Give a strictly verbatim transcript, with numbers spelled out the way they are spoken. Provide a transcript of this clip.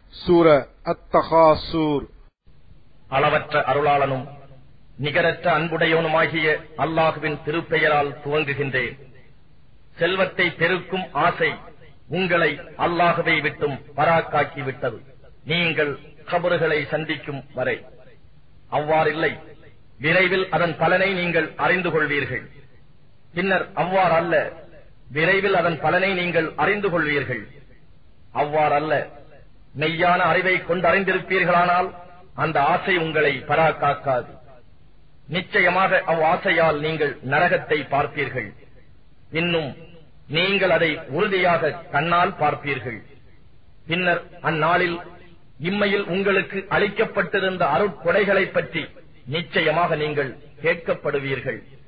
சூர அத்-தகாசூர். அளவற்ற அருளாளனும் நிகரற்ற அன்புடையவனுமாகிய அல்லாஹுவின் திருப்பெயரால் துவங்குகின்றேன். செல்வத்தை பெருக்கும் ஆசை உங்களை அல்லாஹுவை விட்டும் பராக்காக்கி விட்டது, நீங்கள் கபறுகளை சந்திக்கும் வரை. அவ்வாறில்லை, விரைவில் அதன் பலனை நீங்கள் அறிந்து கொள்வீர்கள். பின்னர் அவ்வாறல்ல, விரைவில் அதன் பலனை நீங்கள் அறிந்து கொள்வீர்கள். அவ்வாறல்ல, மெய்யான அறிவை கொண்டறிந்திருப்பீர்களானால் அந்த ஆசை உங்களை பராக்காக்காது. நிச்சயமாக அவ் ஆசையால் நீங்கள் நரகத்தை பார்ப்பீர்கள். இன்னும் நீங்கள் அதை உறுதியாக கண்ணால் பார்ப்பீர்கள். பின்னர் அந்நாளில் இம்மையில் உங்களுக்கு அளிக்கப்பட்டிருந்த அருட்கொடைகளைப் பற்றி நிச்சயமாக நீங்கள் கேட்கப்படுவீர்கள்.